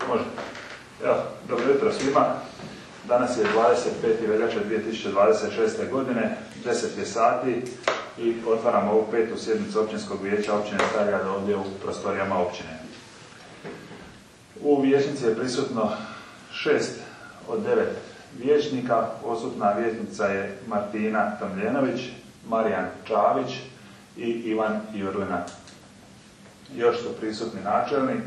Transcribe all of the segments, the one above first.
Može. Evo, dobro jutro svima. Danas je 25. veljače 2026. godine, 10 je sati i otvaramo ovu 5. sjednicu Općinskog vijeća općine Starigrad ovdje u prostorijama općine. U vijećnici je prisutno 6 od 9 vijećnika. Odsutna vijećnica je Martina Tomljenović, Marijan Čavić i Ivan Jurlina. Još su prisutni načelnik,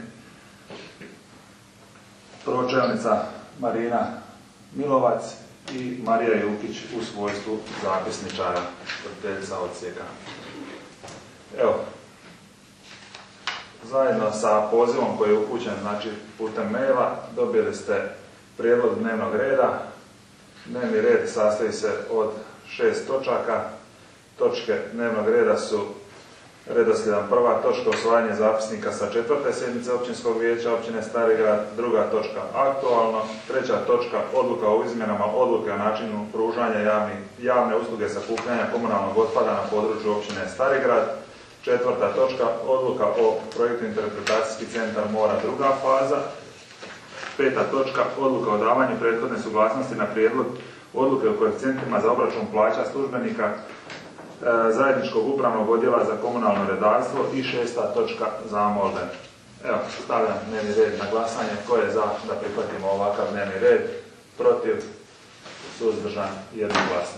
pročelnica Marina Milovac i Marija Jukić u svojstvu zapisničara, voditeljica odsjeka. Evo, zajedno sa pozivom koji je upućen, znači putem maila, dobili ste prijedlog dnevnog reda. Dnevni red sastoji se od 6 točaka. Točke dnevnog reda su redoslijedom: prva točka usvajanje zapisnika sa 4. sjednice Općinskog vijeća općine Starigrad, druga točka aktualno, treća točka odluka o izmjenama odluke o načinu pružanja javne usluge sakupljanja komunalnog otpada na području općine Starigrad, četvrta točka odluka o projektu Interpretacijski centar mora, druga faza, peta točka odluka o davanju prethodne suglasnosti na prijedlog odluke o koeficijentima za obračun plaća službenika zajedničkog upravnog odjela za komunalno redarstvo i šesta točka zamolbe. Evo, stavljam dnevni red na glasanje. Ko je za da prihvatimo ovakav dnevni red? Protiv? Suzdržan? Jednoglasno.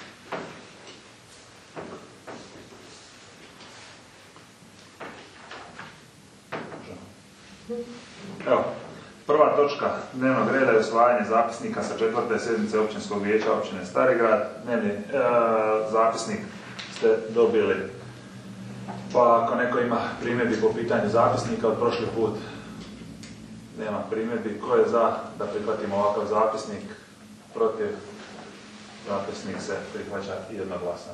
Evo, prva točka dnevnog reda je usvajanje zapisnika sa 4. sjednice Općinskog vijeća općine Starigrad. Zapisnik ste dobili. Pa ako neko ima primjedbi po pitanju zapisnika od prošli put, nema primjedbi. Ko je za da prihvatimo ovakav zapisnik? Protiv? Zapisnik se prihvaća jednoglasno.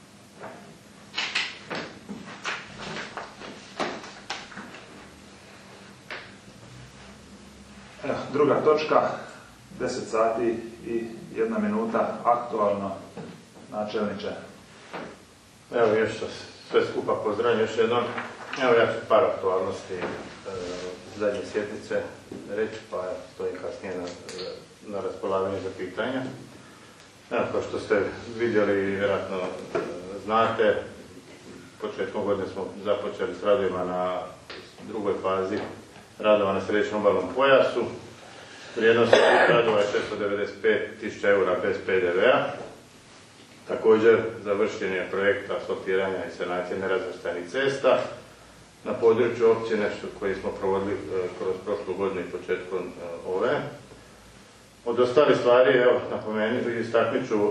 Evo, druga točka, 10 sati i 1 minuta, aktualno, načelniče. Evo, još sve skupa pozdravljam još jednom. Evo, ja ću par aktualnosti zadnje sjednice reći, pa stojim kasnije na raspolaganju za pitanja. Evo, kao što ste vidjeli, vjerojatno znate, početkom godine smo započeli s radovima na drugoj fazi radova na središnjem obalnom pojasu. Vrijednost radova je 695.000 eura bez PDV-a. Također završen je projekt asfaltiranja i sanacije nerazvrstanih cesta na području općine koji smo provodili kroz prošlu godinu i početkom ove. Od ostalih stvari, evo, napomenuti, istaknut ću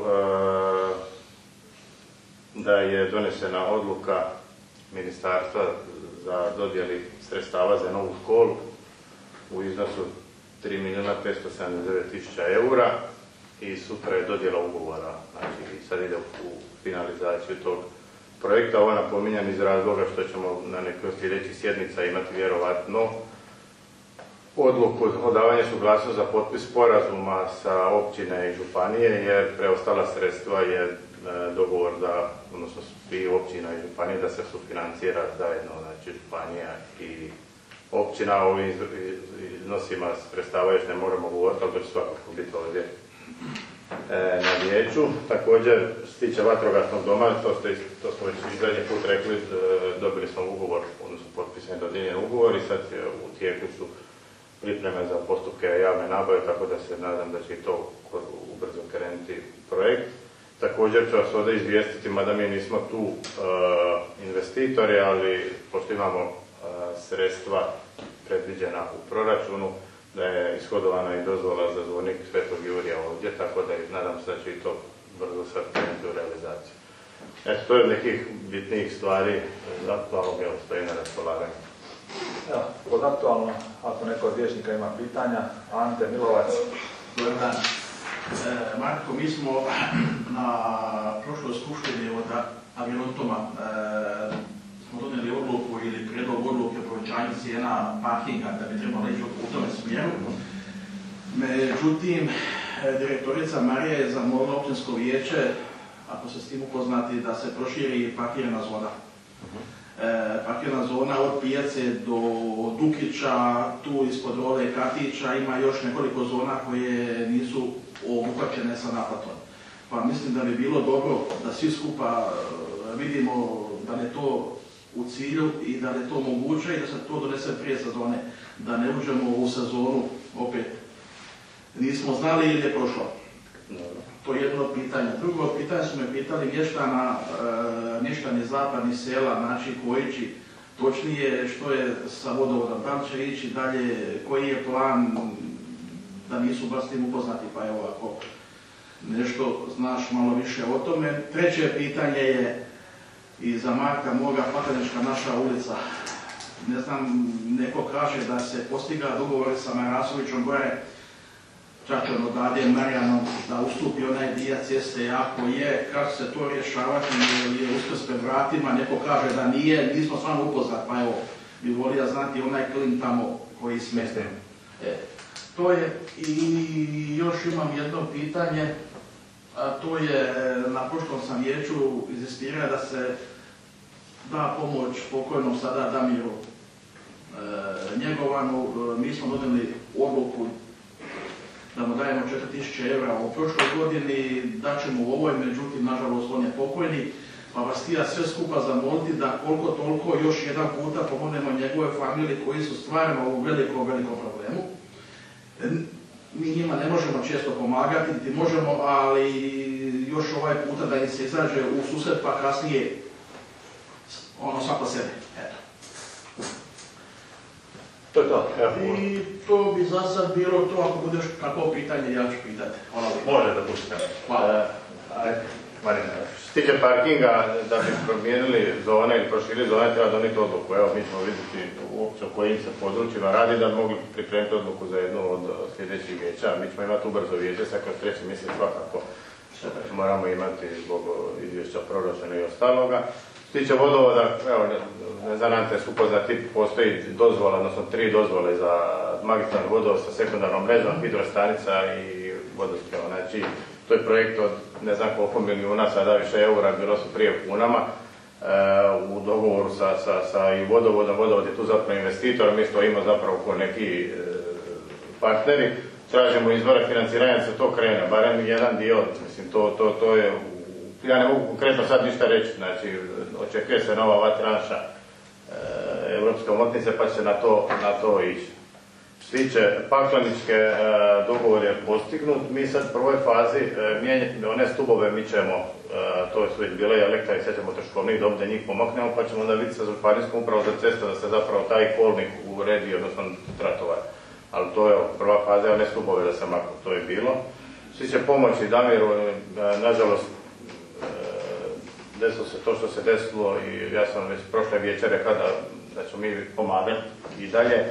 da je donesena odluka ministarstva za dodjeli sredstava za novu školu u iznosu 3.579.000 eura i sutra je dodjela ugovora, znači sad ide u finalizaciju tog projekta. Ovo napominjem iz razloga što ćemo na nekoj od sljedećih sjednica imati vjerovatno odluku o davanju suglasnosti za potpis sporazuma sa općine i županije, jer preostala sredstva je dogovor da, odnosno svi općina i županije, da se sufinancira zajedno, znači županija i općina. Ovim iznosima sredstava još ne moramo govoriti, ali to će svakako biti ovdje na vijeću. Također, što se tiče vatrogasnog doma, to smo već i zadnji put rekli, dobili smo ugovor, odnosno potpisan je dodijeljen ugovor i sad u tijeku su pripreme za postupke javne nabave, tako da se nadam da će i to ubrzo krenuti projekt. Također ću vas ovdje izvijestiti, mada mi nismo tu investitori, ali pošto imamo sredstva predviđena u proračunu, da je ishodovana i dozvola za zvornik Svetog Jurija ovdje, tako da nadam se da će i to brzo sad krenuti u realizaciju. Eto, to je od nekih bitnijih stvari za aktualnog, evo, stoji na raspolaganju. Evo, pod aktualno, ako neko od vijećnika ima pitanja, Ante Milovac. Dobar dan. Marko, mi smo na prošloj skupštini od Agirontoma smo donijeli odluku ili prijedlog odluke o povećanju cijena parkinga, da bi trebalo ići u tome smjeru. Međutim, direktorica Marija je zamolila općinsko vijeće, ako se s tim upoznati, da se proširi parkirana zona. parkirna zona od Pijace do Dukića, tu ispod Role Katića, ima još nekoliko zona koje nisu obuhvaćene sa naplatom. Pa mislim da bi bilo dobro da svi skupa vidimo da je to u cilju i da je to moguće i da se to donese prije sezone, da ne uđemo u sezonu opet. Nismo znali ili je prošlo. To je jedno pitanje. Drugo pitanje su me pitali mještani zapadnih sela, znači Kojići, točnije što je sa vodovodom, da li će ići dalje, koji je plan, da nisu baš s tim upoznati, pa evo ako nešto znaš malo više o tome. Treće pitanje je i za Marka moga, Paklenička naša ulica. Ne znam, neko kaže da se postiga dogovor sa Marasovićom gore, Čačan od Adem Marijanom, da ustupi onaj dio ceste, ako je, kako se to rješavati, je uskrs pred vratima, neko kaže da nije, nismo s vama upoznat, pa evo, bi volio znati onaj klin tamo koji smete. To je, i još imam jedno pitanje, a to je, na prošlom sam vijeću inzistirao da se da pomoć pokojnom sada Damiru Njegovanu. Mi smo donijeli odluku da mu dajemo 4000 € u prošloj godini, daćemo u ovoj, međutim, nažalost, on je pokojni, pa vas htio sve skupa zamoliti da koliko toliko još jedan puta pomognemo njegove familije koji su stvarno u velikom problemu. Mi njima ne možemo često pomagati, niti možemo, ali još ovaj puta da im se izađe u susret, pa kasnije svako sebe. Eto. To je to. I to bi za sad bilo to, ako budeš kakvo pitanje, ja ću pitati. Hvala lijepo. Može da pustite. Hvala. Marina. Što se tiče parkinga, da bi promijenili zone ili proširili zone, treba donijeti odluku. Evo, mi ćemo vidjeti uopće o kojim se područjima radi, da bi mogli pripremiti odluku za jednu od sljedećih vijeća. Mi ćemo imati ubrzo vijeće, sad kroz 3. mjesec svakako moramo imati zbog izvješća proračuna i ostaloga. Što se tiče vodovoda, evo, ne znam, te su upoznati, postoji dozvola, odnosno 3 dozvole za magistralni vodovod sa sekundarnom mrežom, hidrostanica i vodosprema. Znači, to je projekt od ne znam koliko milijuna, sada više eura, bilo su prije u kunama, u dogovoru sa i vodovodom. Vodovod je tu zapravo investitor, mi stojimo zapravo ko neki partneri. Tražimo izvore financiranja da se to krene, barem jedan dio, mislim, to je, ja ne mogu konkretno sad ništa reći, znači, očekuje se nova ova tranša evropske omotnice, pa će se na to ići. Što se tiče Pakleničke, dogovor je postignut, mi sad u prvoj fazi one stubove mičemo, to su već bile i elektra i sve ćemo troškovnik dobiti da njih pomaknemo, pa ćemo onda vidjeti sa županijskom upravom za ceste da se zapravo taj kolnik uredi, odnosno tratovar. Ali to je prva faza, one stubove da se maknu, to je bilo. Što se tiče pomoći Damiru, nažalost, desilo se to što se desilo i ja sam već prošle vijeće rekao da ćemo mi pomagati i dalje.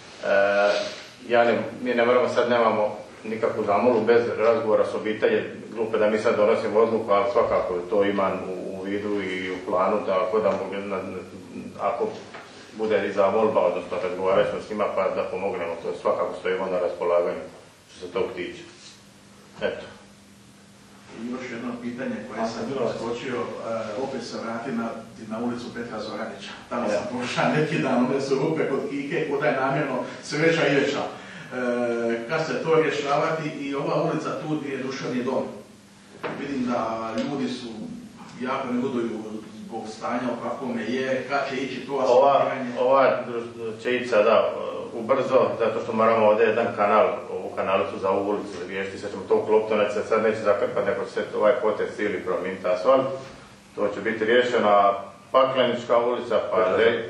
Mi ne moramo sad, nemamo nikakvu zamolu bez razgovora s obitelji, glupe da mi sad donosimo odluku, ali svakako to imam u vidu i u planu, tako da ako bude i zamolba, odnosno razgovarat ćemo s njima pa da pomognemo, to svakako stojimo na raspolaganju što se tog tiče. Eto. I još jedno pitanje koje sam skočio, opet se vrati na ulicu Petra Zoranića. Tamo sam pošao neki dan, one su rupe kod Kike, kuda je namjerno sve veća i veća. Kad se to rješavati i ova ulica tu gdje je Dušani dom. Vidim da ljudi su jako negoduju zbog stanja o kakvome je, kad će ići to asfaltiranje. Ova će ići sada ubrzo, zato što moramo ovdje jedan kanal, ovu kanalicu za ovu ulicu riješiti, sad ćemo to uklopiti, ona će se sad neće zakrpati, nego će se ovaj potez ili promijeniti asfalt. To će biti riješeno, Paklenička ulica, pa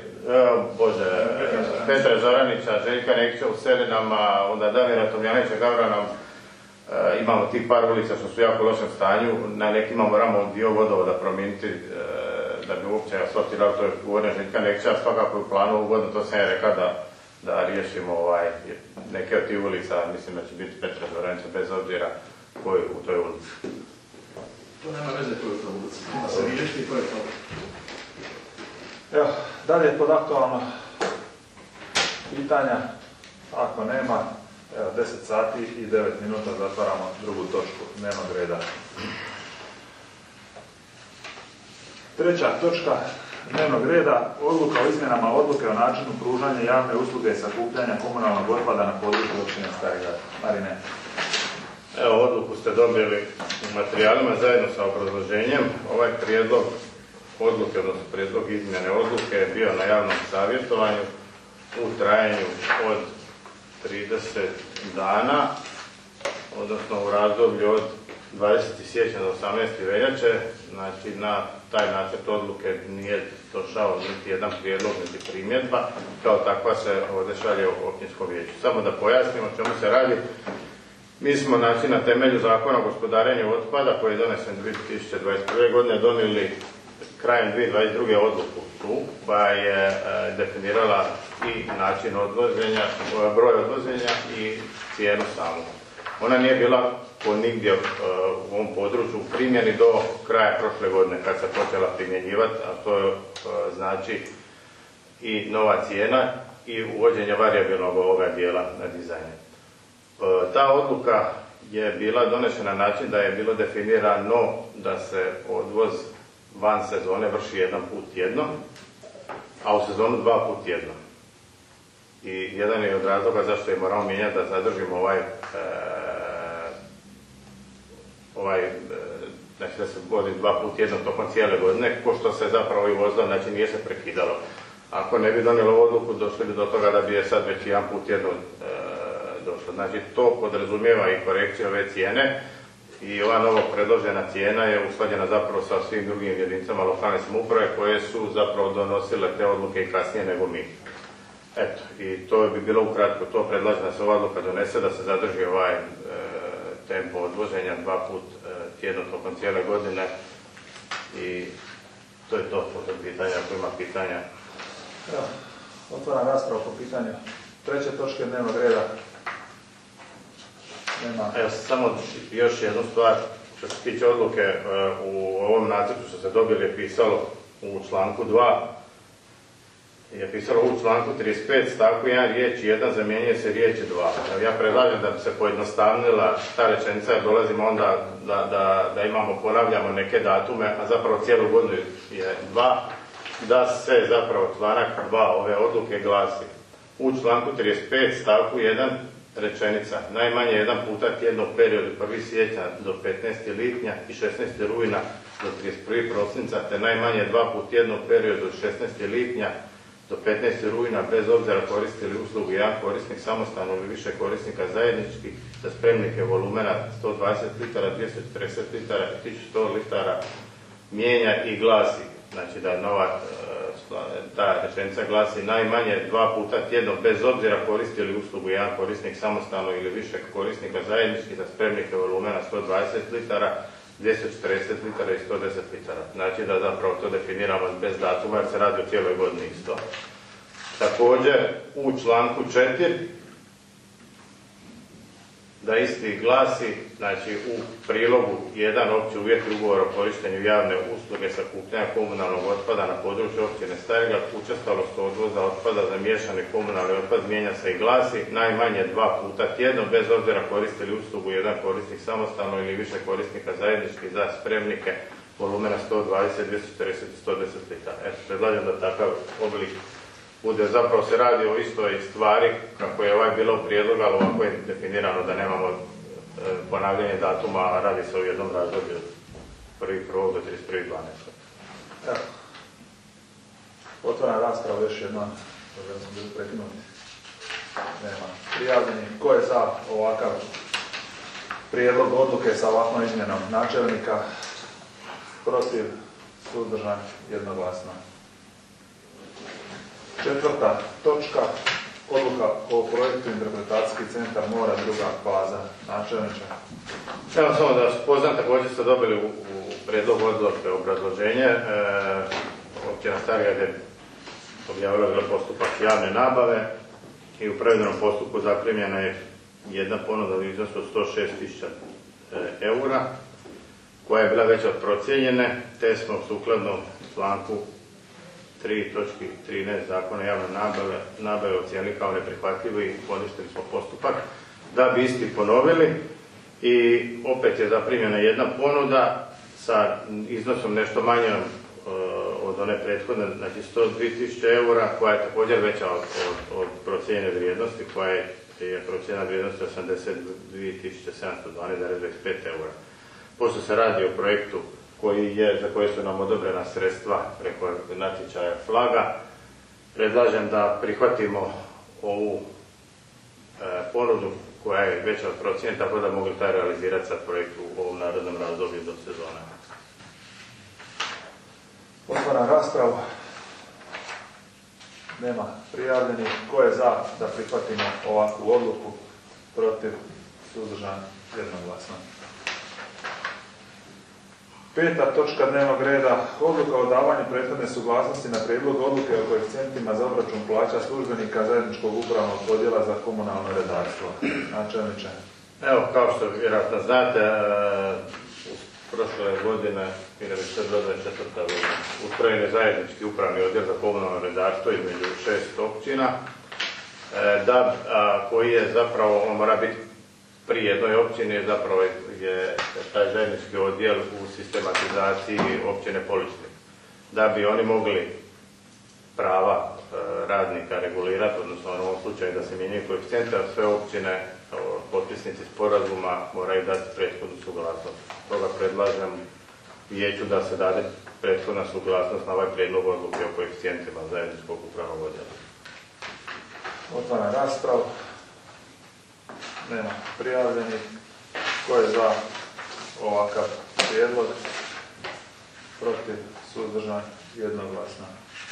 Petra Zoranića, Željka Nekića u Selinama, onda Damira Tomljanića, Gavranom. Imamo tih par ulica što su u jako lošem stanju, na nekima moramo dio vodovoda promijeniti da bi uopće asfaltirali, to je govorio Željka Nekića, svakako u planu ugodno, to sam je rekao da riješimo neke od tih ulica, mislim da će biti Petra Zoranića bez obzira koji u toj ulici. To nema veze koji je u toj ulici, da se riješiti i koji je to. Evo, dalje pod aktualno pitanja, ako nema, evo 10 sati i 9 minuta zatvaramo drugu točku dnevnog reda. Treća točka, dnevnog reda odluka o izmjenama odluke o načinu pružanja javne usluge i sakupljanja komunalnog otpada na području općine Stari Grad. Marine. Evo, odluku ste dobili u materijalima zajedno sa obrazloženjem. Ovaj prijedlog odluke, odnosno prijedlog izmjene odluke je bio na javnom savjetovanju u trajanju od 30 dana, odnosno u razdoblju od 20. siječnja do 18. veljače. Znači, na taj nacrt odluke nije došao niti jedan prijedlog, niti primjedba. Kao takva se ovdje šalje u općinskom vijeću. Samo da pojasnimo o čemu se radi. Mi smo, znači, na temelju zakona o gospodarenju otpada koji je donesen 2021. godine donijeli krajem 2022. odluku tu, koja je definirala i način odvoženja, broj odvoženja i cijenu samu. Ona nije bila nigdje u ovom području u primjeni do kraja prošle godine kad se počela primjenjivati, a to je znači i nova cijena i uvođenje varijabilnog ovoga dijela na dizajne. Ta odluka je bila donešena na način da je bilo definirano da se odvoz van sezone vrši jedan put tjedno, a u sezonu 2 put tjedno. I jedan je od razloga zašto je moramo mijenjati da zadržimo znači da se vozi 2 put tjedno tokom cijele godine, ko što se zapravo i vozilo, znači nije se prekidalo. Ako ne bi donijelo odluku, došli bi do toga da bi je sad već jedan put tjedno došlo. Znači to podrazumijeva i korekciju ove cijene i ova novo predložena cijena je usklađena zapravo sa svim drugim jedinicama lokalne samouprave koje su zapravo donosile te odluke i kasnije nego mi. Eto, i to bi bilo ukratko, to predlažem da se ova odluka donese, da se zadrži ovaj tempo odvoženja 2 put tjedno tokom cijele godine i to je to po pitanja, ako ima pitanja. Evo, otvaram raspravu po pitanju treće točke dnevnog reda. Nema. Evo, samo još jednu stvar, što se tiče odluke, u ovom nacrtu što se dobili je pisalo u članku 2, je pisalo u članku 35 stavku 1 riječ 1 zamjenjuje se riječ 2. Ja predlažem da bi se pojednostavnila ta rečenica jer dolazimo onda da imamo, ponavljamo neke datume, a zapravo cijelu godinu je 2, da se zapravo članak 2 ove odluke glasi u članku 35 stavku 1 rečenica najmanje jedan puta tjedno u periodu 1. siječnja do 15. lipnja i 16. rujna do 31. prosinca te najmanje 2 puta tjedno u periodu 16. lipnja do 15. rujna bez obzira koristili uslugu jedan korisnik samostalno ili više korisnika zajednički za spremnike volumena 120 litara, 240 litara i 1100 litara mijenja i glasi. Znači da nova ta rečenica glasi najmanje 2 puta tjedno bez obzira koristili uslugu jedan korisnik samostalno ili više korisnika zajednički za spremnike volumena 120 litara, 240 litara i 110 litara. Znači da zapravo to definiramo bez datuma jer se radi o cijeloj godini isto. Također u članku 4 da isti glasi, znači u prilogu 1 opći uvjeti ugovora o korištenju javne usluge sakupljanja komunalnog otpada na području općine Stari Grad, učestalost odvoza otpada za miješani komunalni otpad mijenja se i glasi najmanje 2 puta tjedno bez obzira koristili uslugu jedan korisnik samostalno ili više korisnika zajednički za spremnike volumena 120, 240 i 110 litara. Eto, predlažem da takav oblik bude, zapravo se radi o istoj stvari kako je ovaj bilo u prijedlogu, ali ovako je definirano da nemamo ponavljanje datuma, a radi se o jednom razdoblju od 1.1. do 31.12. Evo, otvaram raspravu još jednom, da smo bili prekinuti. Nema prijavljeni. Ko je za ovakav prijedlog odluke sa ovakvom izmjenom načelnika? Protiv, suzdržan, jednoglasno. Četvrta točka, odluka o projektu Interpretacijski centar mora druga faza. Načelniče. Evo samo da vas poznam, također ste dobili u prijedlogu odluke obrazloženje. Općina Stari Grad je objavila postupak javne nabave i u provedenom postupku zaprimljena je jedna ponuda u iznosu od 106.000 eura koja je bila već od procijenjene, te smo sukladno članku 3.13 zakona javne nabave ocijenili kao neprihvatljivo i poništili smo postupak da bi isti ponovili i opet je zaprimljena jedna ponuda sa iznosom nešto manjom od od one prethodne, znači 102.000 eura, koja je također veća od procijenjene vrijednosti, koja je procijenjena vrijednost 82.712,25 eura. Pošto se radi o projektu za koje su nam odobrena sredstva preko natječaja Flaga, predlažem da prihvatimo ovu ponudu koja je veća od procjene, tako da mogu taj realizirati sad projekt u ovom narednom razdoblju do sezone. Otvaram raspravu. Nema prijavljenih. Ko je za da prihvatimo ovakvu odluku? Protiv? Suzdržan? Jednoglasno. 5. točka dnevnog reda. Odluka o davanju prethodne suglasnosti na prijedlog odluke o koeficijentima za obračun plaća službenika zajedničkog upravnog odjela za komunalno redarstvo. Načelniče. Evo, kao što vjerojatno znate, prošle godine, 2024. godina, ustrojen je zajednički upravni odjel za komunalno redarstvo između 6 općina, koji je zapravo, on mora biti pri jednoj općini, zapravo je taj zajednički odjel u sistematizaciji općine Poličnik. Da bi oni mogli prava radnika regulirati, odnosno u ovom slučaju da se mijenjaju koeficijente, a sve općine, potpisnici sporazuma, moraju dati prethodnu suglasnost. Toga predlažem vijeću da se dade prethodna suglasnost na ovaj prijedlog odluke o koeficijentima zajedničkog upravnog odjela. Otvaram raspravu. Nema prijavljenih. Ko je za ovakav prijedlog? Protiv? Suzdržan? Jednoglasno.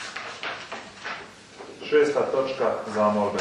6. točka zamolbe.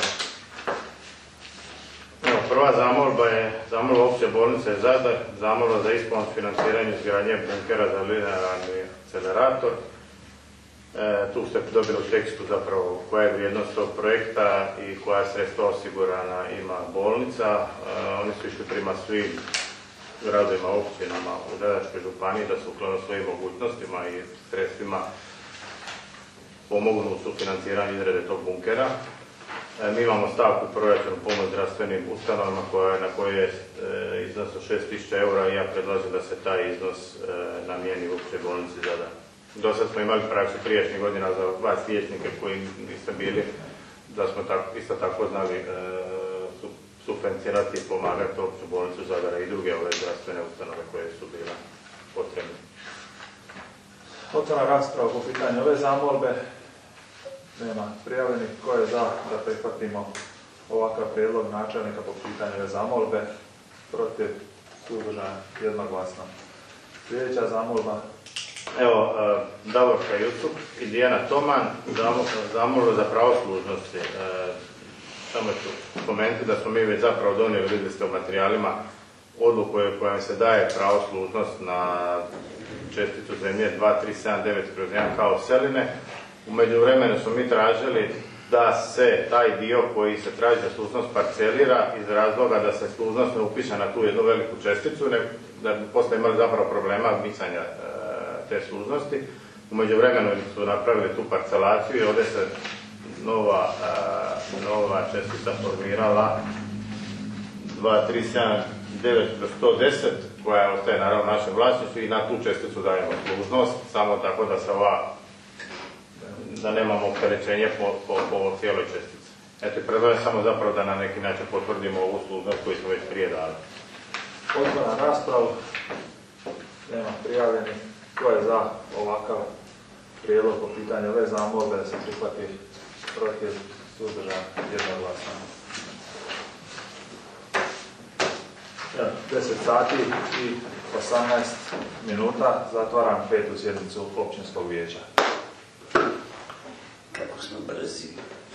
Prva zamolba je zamolba opće bolnice Zadar, zamolba za isplatu financiranja izgradnje bunkera za linearni akcelerator. Tu ste dobili u tekstu zapravo koja je vrijednost tog projekta i koja sredstva osigurana ima bolnica. Oni su išli prema svim gradovima, općinama u Zadarskoj županiji da sukladno svojim mogućnostima i sredstvima pomognu u sufinanciranju izrade tog bunkera. Mi imamo stavku proračunu pomoć zdravstvenim ustanovama na kojoj je iznos od 6.000 eura i ja predlažem da se taj iznos namijeni u općoj bolnici Zadar. Do sad smo imali praksu prijašnjih godina za vas liječnike koji niste bili, da smo isto tako znali subvencionirati i pomagati opću bolnicu Zadara i druge ove zdravstvene ustanove koje su bile potrebne. Otvaram raspravu po pitanju ove zamolbe. Nema prijavljenih. Ko je za da prihvatimo ovakav prijedlog načelnika po pitanju ove zamolbe? Protiv? Suzdržan? Jednoglasno. Sljedeća zamolba. Evo, Davorka Jusup i Dijana Toman, zamolba za pravo služnosti. Samo ću spomenuti da smo mi već zapravo donijeli, vidjeli ste u materijalima, odluku kojom se daje pravo služnost na česticu zemlje 2379/1 kao Seline. U međuvremenu smo mi tražili da se taj dio koji se traži za služnost parcelira iz razloga da se služnost ne upiše na tu jednu veliku česticu, da bi posle imali zapravo problema micanja te služnosti. U međuvremenu su napravili tu parcelaciju i ovdje se nova čestica formirala 2379/110 koja ostaje naravno u našem vlasništvu i na tu česticu dajemo služnost, samo tako da se da nemamo opterećenje po cijeloj čestici. Eto, predlažem samo zapravo da na neki način potvrdimo ovu služnost koju smo već prije dali. Otvaram raspravu. Nema prijavljenih. Ko je za ovakav prijedlog po pitanju ove zamolbe da se prihvati? Protiv? Suzdržan? Jednoglasno. 10 sati i 18 minuta. Zatvaram 5. sjednicu općinskog vijeća. Kako smo brzi.